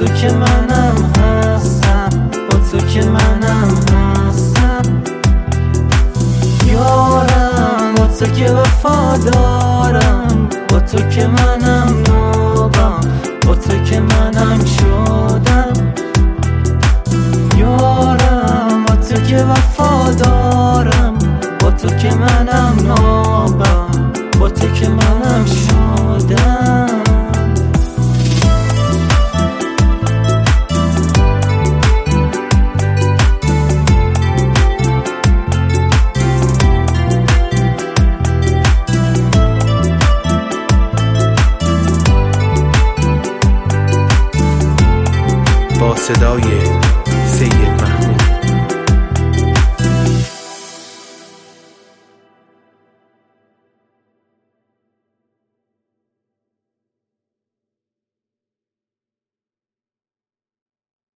تو که منم هستم، با تو که منم هستم یارم، با تو که وفادارم، با تو که منم نوبم، با تو که منم شدم یارم، با تو که وفادارم، با تو که منم نوبم، با تو که منم شدم. با صدای